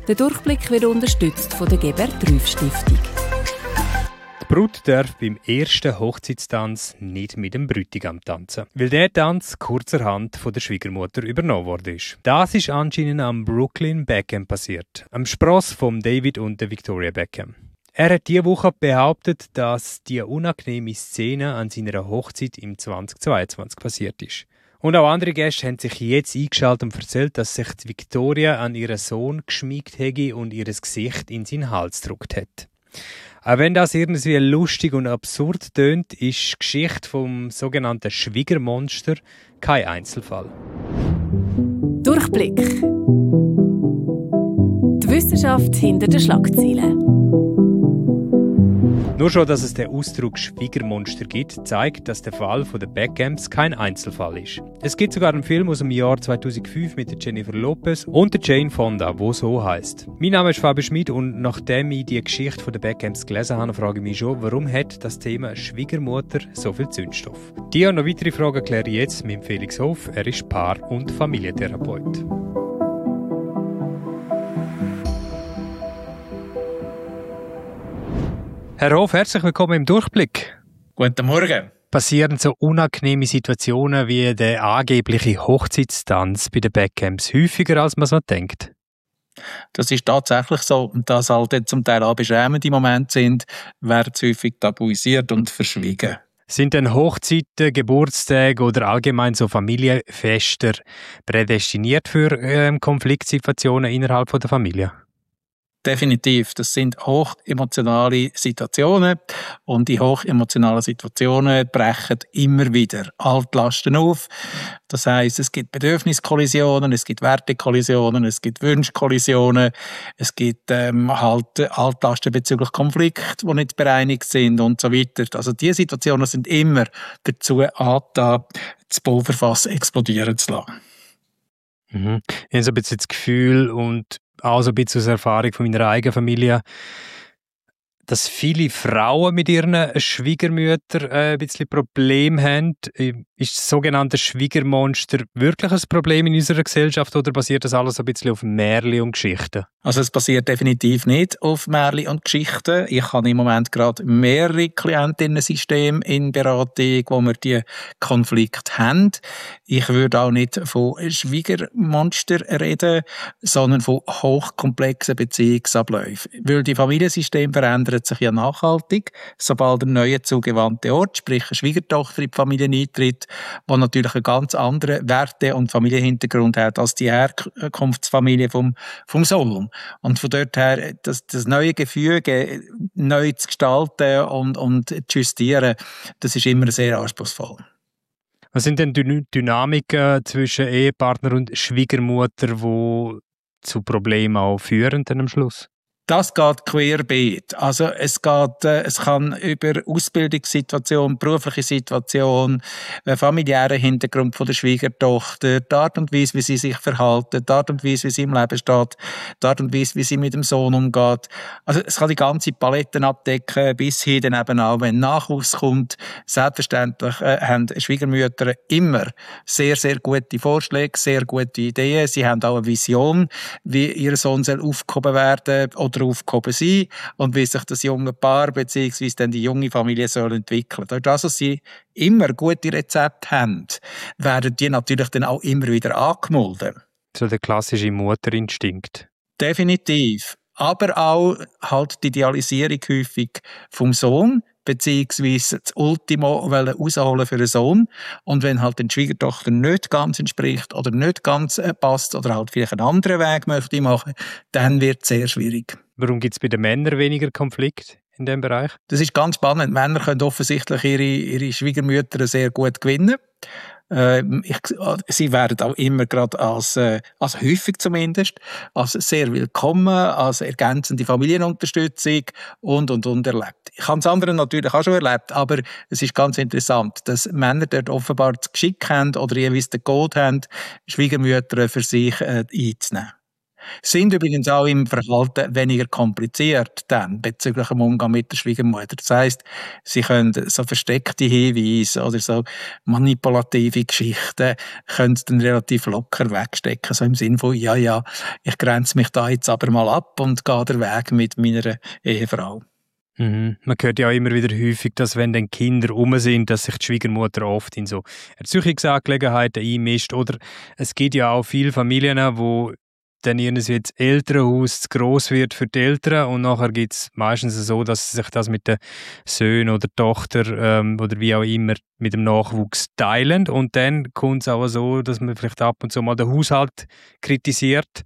Der Durchblick wird unterstützt von der Gebert-Rüff-Stiftung. Die Brut darf beim ersten Hochzeitstanz nicht mit dem Bräutigam tanzen, weil der Tanz kurzerhand von der Schwiegermutter übernommen worden ist. Das ist anscheinend am Brooklyn Beckham passiert, am Spross von David und der Victoria Beckham. Er hat diese Woche behauptet, dass die unangenehme Szene an seiner Hochzeit im 2022 passiert ist. Und auch andere Gäste haben sich jetzt eingeschaltet und erzählt, dass sich die Victoria an ihren Sohn geschmiegt hätte und ihr Gesicht in seinen Hals gedrückt hat. Auch wenn das irgendwie lustig und absurd tönt, ist die Geschichte vom sogenannten Schwiegermonster kein Einzelfall. Durchblick. Die Wissenschaft hinter den Schlagzeilen. Nur schon, dass es den Ausdruck Schwiegermonster gibt, zeigt, dass der Fall der Beckhams kein Einzelfall ist. Es gibt sogar einen Film aus dem Jahr 2005 mit der Jennifer Lopez und der Jane Fonda, wo so heisst. Mein Name ist Fabian Schmid und nachdem ich die Geschichte der Beckhams gelesen habe, frage ich mich schon, warum hat das Thema Schwiegermutter so viel Zündstoff? Die und noch weitere Fragen kläre ich jetzt mit Felix Hoff. Er ist Paar- und Familientherapeut. Herr Hoff, herzlich willkommen im Durchblick. Guten Morgen. Passieren so unangenehme Situationen wie der angebliche Hochzeitstanz bei den Beckhams häufiger, als man so denkt? Das ist tatsächlich so. Und dass halt zum Teil auch beschämende Momente sind, werden häufig tabuisiert und verschwiegen. Sind denn Hochzeiten, Geburtstage oder allgemein so Familienfester prädestiniert für Konfliktsituationen innerhalb der Familie? Definitiv. Das sind hochemotionale Situationen und die hochemotionalen Situationen brechen immer wieder Altlasten auf. Das heisst, es gibt Bedürfniskollisionen, es gibt Wertekollisionen, es gibt Wunschkollisionen, es gibt Altlasten bezüglich Konflikt, die nicht bereinigt sind und so weiter. Also diese Situationen sind immer dazu angetan, das Pulverfass explodieren zu lassen. Mhm. Ich habe so ein bisschen das Gefühl und auch so ein bisschen aus Erfahrung von meiner eigenen Familie, dass viele Frauen mit ihren Schwiegermüttern ein bisschen Probleme haben. Ist das sogenannte Schwiegermonster wirklich ein Problem in unserer Gesellschaft oder basiert das alles ein bisschen auf Märchen und Geschichten? Also es basiert definitiv nicht auf Märchen und Geschichten. Ich habe im Moment gerade mehrere Klientinnensysteme in Beratung, wo wir die Konflikte haben. Ich würde auch nicht von Schwiegermonster reden, sondern von hochkomplexen Beziehungsabläufen. Weil die Familiensysteme verändern sich ja nachhaltig, sobald ein neuer zugewandter Ort, sprich eine Schwiegertochter in die Familie eintritt, die natürlich einen ganz anderen Werte- und Familienhintergrund hat als die Herkunftsfamilie vom Sohn. Und von dort her, das neue Gefüge neu zu gestalten und zu justieren, das ist immer sehr anspruchsvoll. Was sind denn Dynamiken zwischen Ehepartner und Schwiegermutter, die zu Problemen auch führen dann am Schluss? Das geht querbeet. Also es kann über Ausbildungssituation, berufliche Situation, familiären Hintergrund von der Schwiegertochter, die Art und Weise, wie sie sich verhalten, die Art und Weise, wie sie im Leben steht, die Art und Weise, wie sie mit dem Sohn umgeht. Also es kann die ganze Palette abdecken, bis hin dann eben auch, wenn Nachwuchs kommt. Selbstverständlich haben Schwiegermütter immer sehr, sehr gute Vorschläge, sehr gute Ideen. Sie haben auch eine Vision, wie ihr Sohn soll aufgehoben werden oder aufgehoben sein und wie sich das junge Paar bzw. dann die junge Familie soll entwickeln. Dadurch, dass sie immer gute Rezepte haben, werden die natürlich dann auch immer wieder angemolden. So der klassische Mutterinstinkt. Definitiv. Aber auch halt die Idealisierung häufig vom Sohn, beziehungsweise das Ultimo rausholen für einen Sohn. Und wenn halt die Schwiegertochter nicht ganz entspricht oder nicht ganz passt oder halt vielleicht einen anderen Weg möchte machen, dann wird es sehr schwierig. Warum gibt es bei den Männern weniger Konflikte in diesem Bereich? Das ist ganz spannend. Männer können offensichtlich ihre Schwiegermütter sehr gut gewinnen. Sie werden auch immer gerade als häufig zumindest, als sehr willkommen, als ergänzende Familienunterstützung und erlebt. Ich habe das andere natürlich auch schon erlebt, aber es ist ganz interessant, dass Männer dort offenbar das Geschick haben oder jeweils den Code haben, Schwiegermütter für sich einzunehmen. Sind übrigens auch im Verhalten weniger kompliziert dann bezüglich dem Umgang mit der Schwiegermutter. Das heisst, sie können so versteckte Hinweise oder so manipulative Geschichten können sie dann relativ locker wegstecken, so im Sinn von, ja, ich grenze mich da jetzt aber mal ab und gehe den Weg mit meiner Ehefrau. Mhm. Man hört ja auch immer wieder häufig, dass wenn dann Kinder sind, dass sich die Schwiegermutter oft in so Erziehungsangelegenheiten einmischt. Oder es gibt ja auch viele Familien, wo dann irgendwie das Elternhaus zu gross wird für die Eltern und nachher gibt es meistens so, dass sie sich das mit den Söhnen oder Tochter oder wie auch immer mit dem Nachwuchs teilen und dann kommt es auch so, dass man vielleicht ab und zu mal den Haushalt kritisiert.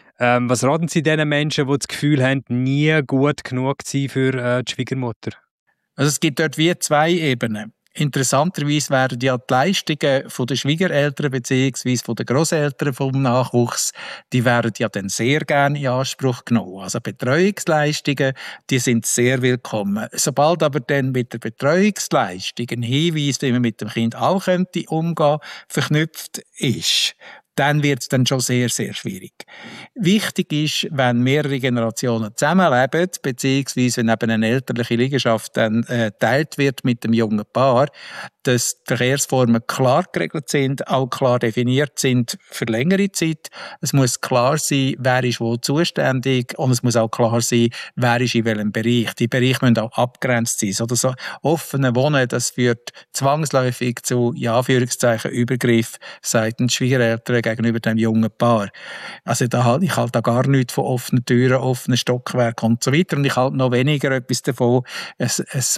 Was raten Sie diesen Menschen, die das Gefühl haben, nie gut genug zu sein für die Schwiegermutter? Also es gibt dort wie zwei Ebenen. Interessanterweise werden ja die Leistungen von den Schwiegereltern bzw. von den Grosseltern vom Nachwuchs, die werden ja dann sehr gerne in Anspruch genommen. Also Betreuungsleistungen, die sind sehr willkommen. Sobald aber dann mit der Betreuungsleistung ein Hinweis, wie man mit dem Kind auch könnte umgehen, verknüpft ist, dann wird es dann schon sehr, sehr schwierig. Wichtig ist, wenn mehrere Generationen zusammenleben, beziehungsweise wenn eben eine elterliche Liegenschaft dann geteilt wird mit dem jungen Paar, dass die Verkehrsformen klar geregelt sind, auch klar definiert sind für längere Zeit. Es muss klar sein, wer ist wo zuständig und es muss auch klar sein, wer ist in welchem Bereich. Die Bereiche müssen auch abgrenzt sein. Oder so offene Wohnen, das führt zwangsläufig zu, in Anführungszeichen, Übergriff seitens Schwiegereltern gegenüber dem jungen Paar. Also ich halte da gar nichts von offenen Türen, offenen Stockwerken und so weiter. Und ich halte noch weniger etwas davon, ein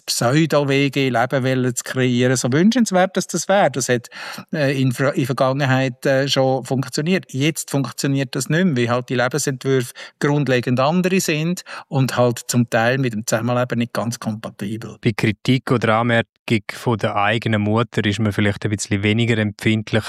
Pseudo-WG-Leben zu kreieren. So wünschenswert, dass das wäre. Das hat in Vergangenheit schon funktioniert. Jetzt funktioniert das nicht mehr, weil halt die Lebensentwürfe grundlegend andere sind und halt zum Teil mit dem Zusammenleben nicht ganz kompatibel. Bei Kritik oder Anmerkung von der eigenen Mutter ist man vielleicht ein bisschen weniger empfindlich,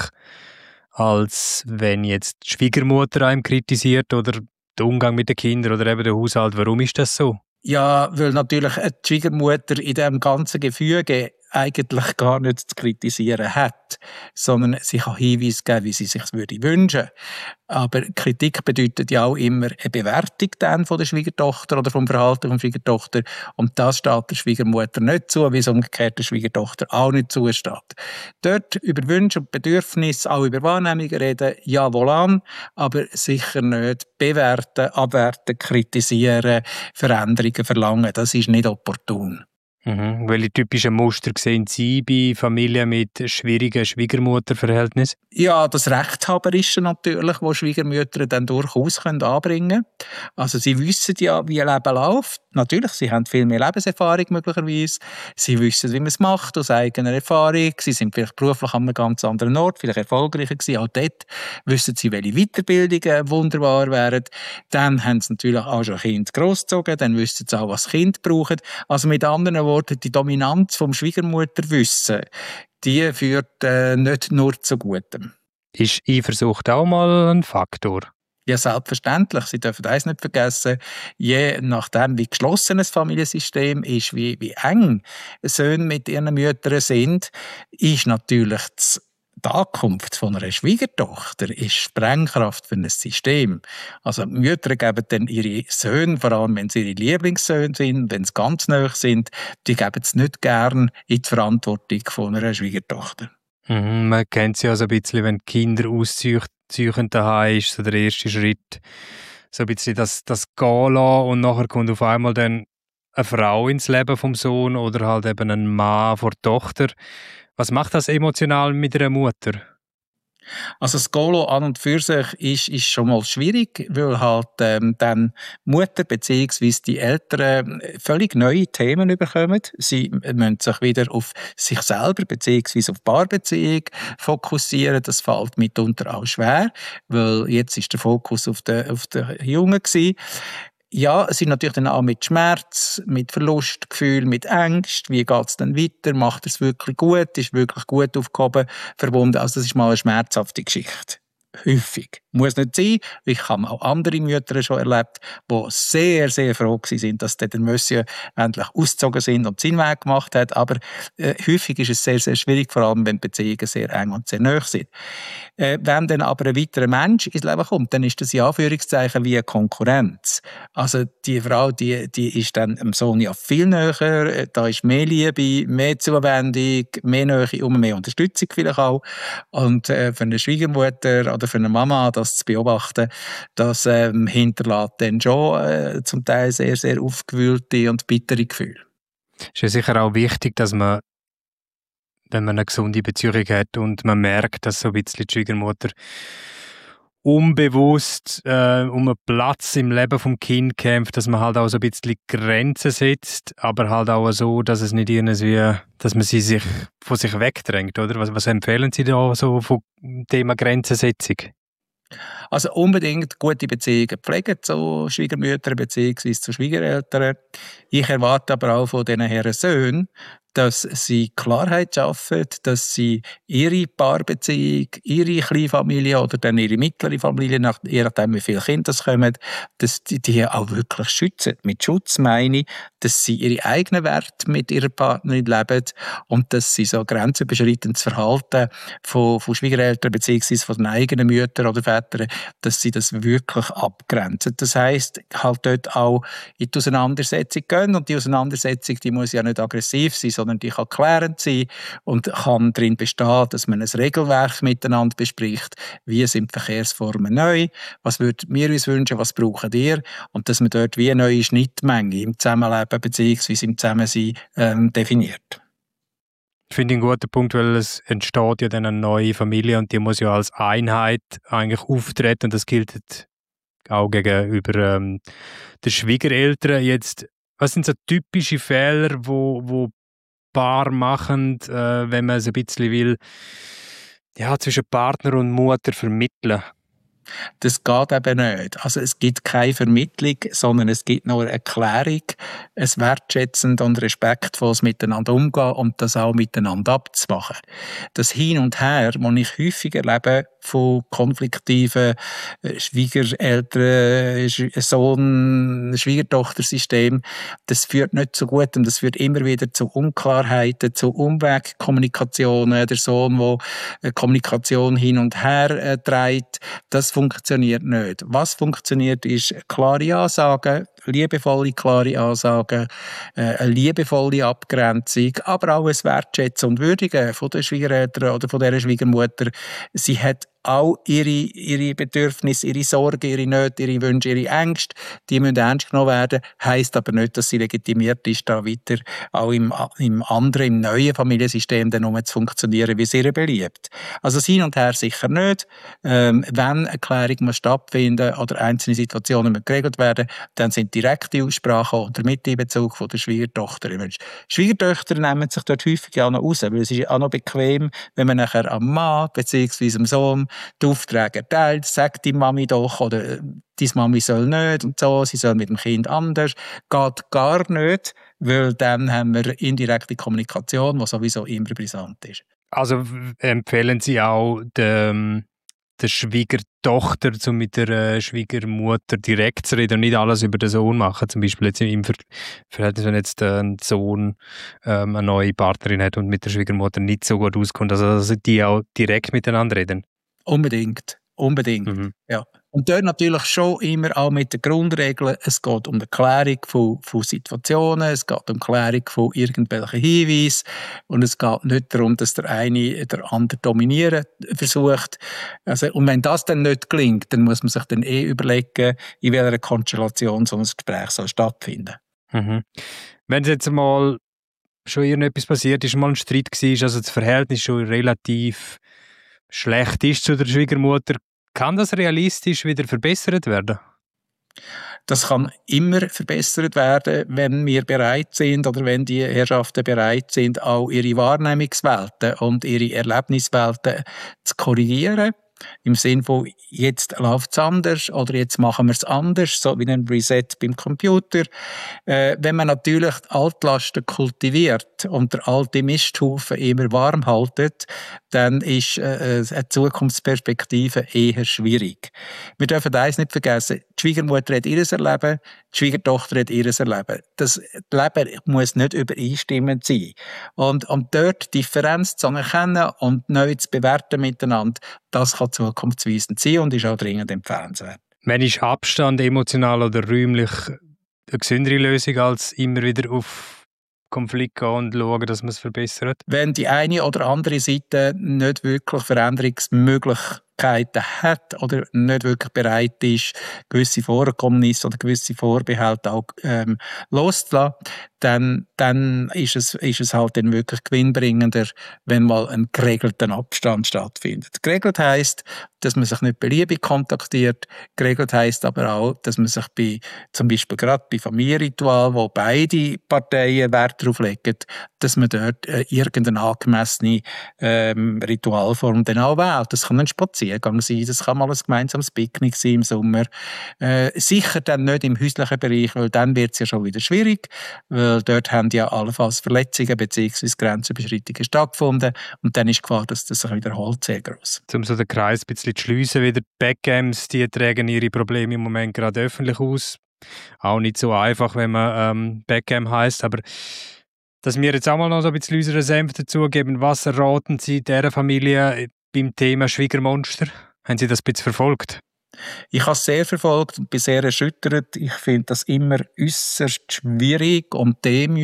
als wenn jetzt die Schwiegermutter einem kritisiert oder der Umgang mit den Kindern oder eben der Haushalt. Warum ist das so? Ja, weil natürlich die Schwiegermutter in diesem ganzen Gefüge eigentlich gar nichts zu kritisieren hat, sondern sie kann Hinweise geben, wie sie sich wünschen würde. Aber Kritik bedeutet ja auch immer eine Bewertung dann von der Schwiegertochter oder vom Verhalten von der Schwiegertochter. Und das steht der Schwiegermutter nicht zu, wie es umgekehrt der Schwiegertochter auch nicht zusteht. Dort über Wünsche und Bedürfnisse, auch über Wahrnehmungen reden, ja wohlan, aber sicher nicht bewerten, abwerten, kritisieren, Veränderungen verlangen. Das ist nicht opportun. Mhm. Welche typischen Muster sehen Sie bei Familien mit schwierigen Schwiegermutterverhältnissen? Ja, das Rechthaberische natürlich, das Schwiegermütter dann durchaus anbringen können. Also sie wissen ja, wie ein Leben läuft. Natürlich, sie haben viel mehr Lebenserfahrung möglicherweise. Sie wissen, wie man es macht, aus eigener Erfahrung. Sie sind vielleicht beruflich an einem ganz anderen Ort, vielleicht erfolgreicher gewesen. Auch dort wissen sie, welche Weiterbildungen wunderbar wären. Dann haben sie natürlich auch schon Kinder großgezogen. Dann wissen sie auch, was Kinder brauchen. Also mit anderen Worten, die Dominanz vom Schwiegermutterwissen, die führt nicht nur zu Gutem. Ist Eifersucht auch mal ein Faktor? Ja, selbstverständlich. Sie dürfen eines nicht vergessen, je nachdem, wie geschlossen ein Familiensystem ist, wie eng Söhne mit ihren Müttern sind, ist natürlich die Ankunft von einer Schwiegertochter ist Sprengkraft für ein System. Also Mütter geben dann ihre Söhne, vor allem wenn sie ihre Lieblingssöhne sind, wenn sie ganz nahe sind, die geben es nicht gern in die Verantwortung von einer Schwiegertochter. Mhm, man kennt es ja so ein bisschen, wenn die Kinder ausziehen daheim, ist so der erste Schritt. So ein bisschen das gehen lassen und nachher kommt auf einmal dann eine Frau ins Leben vom Sohn oder halt eben ein Mann vor der Tochter. Was macht das emotional mit einer Mutter? Also das Golo an und für sich ist schon mal schwierig, weil halt dann Mutter bzw. die Eltern völlig neue Themen bekommen. Sie müssen sich wieder auf sich selber bzw. auf die Paarbeziehung fokussieren. Das fällt mitunter auch schwer, weil jetzt ist der Fokus auf den Jungen gewesen. Ja, es sind natürlich dann auch mit Schmerz, mit Verlustgefühl, mit Angst. Wie geht es dann weiter? Macht er es wirklich gut? Ist wirklich gut aufgehoben, verbunden? Also das ist mal eine schmerzhafte Geschichte. häufig. Muss nicht sein. Ich habe auch andere Mütter schon erlebt, die sehr, sehr froh sind, dass der Monsieur endlich ausgezogen sind und seinen Weg gemacht hat. Aber häufig ist es sehr, sehr schwierig, vor allem wenn Beziehungen sehr eng und sehr nahe sind. Wenn dann aber ein weiterer Mensch ins Leben kommt, dann ist das in Anführungszeichen wie eine Konkurrenz. Also die Frau, die ist dann dem Sohn ja viel näher, da ist mehr Liebe, mehr Zuwendung, mehr Nähe und mehr Unterstützung vielleicht auch. Und für eine Schwiegermutter oder für eine Mama, das zu beobachten, das hinterlässt dann schon zum Teil sehr, sehr aufgewühlte und bittere Gefühle. Es ist ja sicher auch wichtig, dass man, wenn man eine gesunde Beziehung hat und man merkt, dass so ein bisschen die Schwiegermutter unbewusst um einen Platz im Leben vom Kind kämpft, dass man halt auch so ein bisschen Grenzen setzt, aber halt auch so, dass es nicht irgendwie, dass man sie sich von sich wegdrängt, oder? Was empfehlen Sie da so vom Thema Grenzensetzung? Also unbedingt gute Beziehungen pflegen zu Schwiegermüttern bzw. zu Schwiegereltern. Ich erwarte aber auch von diesen Herren Söhnen, dass sie Klarheit schaffen, dass sie ihre Paarbeziehung, ihre Kleinfamilie oder dann ihre mittlere Familie, je nachdem wie viele Kinder es kommen, dass die auch wirklich schützen. Mit Schutz meine ich, dass sie ihre eigenen Werte mit ihrer Partnerin leben und dass sie so grenzüberschreitendes Verhalten von Schwiegereltern bzw. von den eigenen Müttern oder Vätern, dass sie das wirklich abgrenzen. Das heisst, halt dort auch in die Auseinandersetzung gehen und die Auseinandersetzung, die muss ja nicht aggressiv sein, sondern die kann klärend sein und kann darin bestehen, dass man ein Regelwerk miteinander bespricht. Wie sind die Verkehrsformen neu? Was würden wir uns wünschen? Was brauchen ihr? Und dass man dort wie eine neue Schnittmenge im Zusammenleben bzw. im Zusammensein definiert. Ich finde einen guten Punkt, weil es entsteht ja dann eine neue Familie und die muss ja als Einheit eigentlich auftreten und das gilt auch gegenüber den Schwiegereltern. Jetzt, was sind so typische Fehler, wo Paar machen, wenn man es ein bisschen will, ja, zwischen Partner und Mutter vermitteln? Das geht eben nicht. Also es gibt keine Vermittlung, sondern es gibt nur eine Klärung, ein wertschätzend und respektvolles Miteinander umgehen und das auch miteinander abzumachen. Das Hin und Her, das ich häufig erlebe von konfliktiven Schwiegereltern, Sohn, Schwiegertochtersystem, das führt nicht zu gut und das führt immer wieder zu Unklarheiten, zu Umwegkommunikationen, der Sohn, der Kommunikation hin und her trägt, das funktioniert nicht. Was funktioniert, ist klare Ansagen, liebevolle, klare Ansagen, eine liebevolle Abgrenzung, aber auch ein Wertschätzen und Würdigen von den Schwiegereltern oder von dieser Schwiegermutter. Sie hat auch ihre Bedürfnisse, ihre Sorgen, ihre Nöte, ihre Wünsche, ihre Ängste, die müssen ernst genommen werden. Heisst aber nicht, dass sie legitimiert ist, da weiter auch im neuen Familiensystem dann zu funktionieren, wie es ihr beliebt. Also das Hin und Her sicher nicht. Wenn eine Klärung muss stattfinden oder einzelne Situationen müssen geregelt werden, dann sind direkte Aussprachen unter Miteinbezug von der Schwiegertochter. Schwiegertöchter nehmen sich dort häufig auch noch raus, weil es ist auch noch bequem, wenn man nachher am Mann bzw. am Sohn die Aufträge erteilt, sagt die Mami doch, oder die Mami soll nicht und so, sie soll mit dem Kind anders. Geht gar nicht, weil dann haben wir indirekte Kommunikation, die sowieso immer brisant ist. Also empfehlen Sie auch der Schwiegertochter, um mit der Schwiegermutter direkt zu reden und nicht alles über den Sohn machen. Zum Beispiel jetzt im Verhältnis, wenn jetzt ein Sohn eine neue Partnerin hat und mit der Schwiegermutter nicht so gut auskommt, also dass die auch direkt miteinander reden. Unbedingt. Ja. Und dort natürlich schon immer auch mit den Grundregeln. Es geht um die Klärung von Situationen, es geht um die Klärung von irgendwelchen Hinweisen und es geht nicht darum, dass der eine der andere dominieren versucht. Also, und wenn das dann nicht gelingt, dann muss man sich dann überlegen, in welcher Konstellation so ein Gespräch soll stattfinden. Mhm. Wenn es jetzt mal schon irgendetwas passiert ist, mal ein Streit war, also das Verhältnis schon relativ schlecht ist zu der Schwiegermutter, kann das realistisch wieder verbessert werden? Das kann immer verbessert werden, wenn wir bereit sind oder wenn die Herrschaften bereit sind, auch ihre Wahrnehmungswelten und ihre Erlebniswelten zu korrigieren. im Sinne von jetzt läuft es anders oder jetzt machen wir es anders, so wie ein Reset beim Computer. Wenn man natürlich die Altlasten kultiviert und der alte Misthaufen immer warm haltet, dann ist eine Zukunftsperspektive eher schwierig. Wir dürfen eines nicht vergessen, die Schwiegermutter hat ihr Erleben, die Schwiegertochter hat ihr Erleben. Das Leben muss nicht übereinstimmend sein. Und dort Differenz zu erkennen und neu zu bewerten miteinander, das kann zukunftsweisend sein und ist auch dringend empfehlenswert. Wenn ist Abstand emotional oder räumlich eine gesündere Lösung, als immer wieder auf Konflikt gehen und schauen, dass man es verbessert? Wenn die eine oder andere Seite nicht wirklich Veränderungsmöglichkeiten hat oder nicht wirklich bereit ist, gewisse Vorkommnisse oder gewisse Vorbehalte auch loszulassen, dann ist es halt dann wirklich gewinnbringender, wenn mal ein geregelter Abstand stattfindet. Geregelt heisst, dass man sich nicht beliebig kontaktiert. Geregelt heisst aber auch, dass man sich zum Beispiel gerade bei Familienritualen, wo beide Parteien Wert darauf legen, dass man dort irgendeine angemessene Ritualform dann auch wählt. Das kann ein Spaziergang sein, das kann mal ein gemeinsames Picknick sein im Sommer. Sicher dann nicht im häuslichen Bereich, weil dann wird es ja schon wieder schwierig, weil dort haben ja allenfalls Verletzungen bzw. Grenzüberschreitungen stattgefunden und dann ist die Gefahr, dass das sich wiederholt, sehr gross. Um so den Kreis ein bisschen zu schliessen, wieder die Backgammons, die tragen ihre Probleme im Moment gerade öffentlich aus. Auch nicht so einfach, wenn man Backgammon heisst, aber dass wir jetzt auch mal noch so ein bisschen unseren Senf dazugeben, was erraten Sie dieser Familie beim Thema Schwiegermonster? Haben Sie das ein bisschen verfolgt? Ich habe es sehr verfolgt und bin sehr erschüttert. Ich finde das immer äußerst schwierig und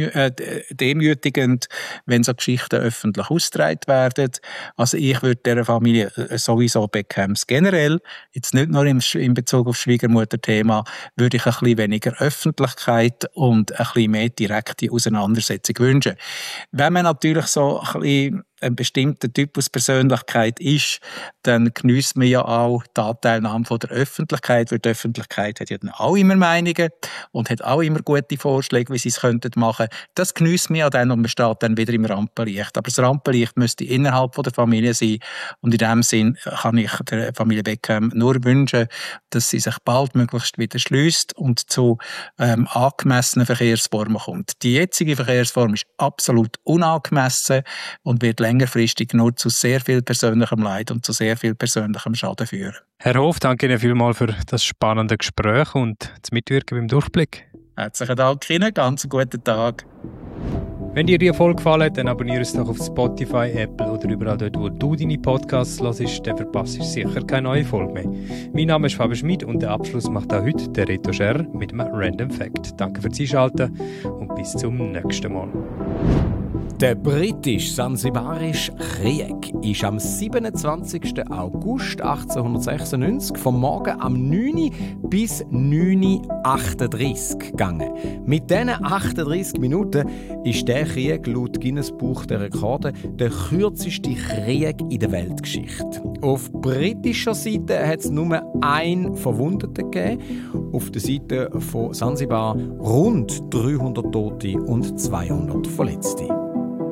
demütigend, wenn so Geschichten öffentlich ausgetragen werden. Also ich würde dieser Familie sowieso Backgammons generell, jetzt nicht nur in Bezug auf das Schwiegermutter-Thema, würde ich ein bisschen weniger Öffentlichkeit und ein bisschen mehr direkte Auseinandersetzung wünschen. Wenn man natürlich so ein bisschen ein bestimmter Typus Persönlichkeit ist, dann geniesst man ja auch die Anteilnahme von der Öffentlichkeit, weil die Öffentlichkeit hat ja dann auch immer Meinungen und hat auch immer gute Vorschläge, wie sie es machen könnten. Das geniesst man ja dann und man steht dann wieder im Rampenlicht. Aber das Rampenlicht müsste innerhalb von der Familie sein und in diesem Sinn kann ich der Familie Beckham nur wünschen, dass sie sich baldmöglichst wieder schliesst und zu angemessenen Verkehrsformen kommt. Die jetzige Verkehrsform ist absolut unangemessen und wird längerfristig nur zu sehr viel persönlichem Leid und zu sehr viel persönlichem Schaden führen. Herr Hof, danke Ihnen vielmals für das spannende Gespräch und das Mitwirken beim Durchblick. Herzlichen Dank Ihnen, ganz guten Tag. Wenn dir die Folge gefallen hat, dann abonniere es doch auf Spotify, Apple oder überall dort, wo du deine Podcasts hörst, dann verpasst du sicher keine neue Folge mehr. Mein Name ist Fabian Schmid und den Abschluss macht auch heute der Reto Scher mit einem Random Fact. Danke fürs Einschalten und bis zum nächsten Mal. Der britisch-sansibarische Krieg ist am 27. August 1896 vom Morgen am 9. bis 9.38 Uhr gegangen. Mit diesen 38 Minuten ist der Krieg laut Guinness Buch der Rekorde der kürzeste Krieg in der Weltgeschichte. Auf britischer Seite hat es nur einen Verwundeten gegeben, auf der Seite von Sansibar rund 300 Tote und 200 Verletzte.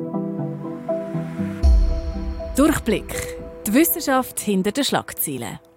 Durchblick. Die Wissenschaft hinter den Schlagzeilen.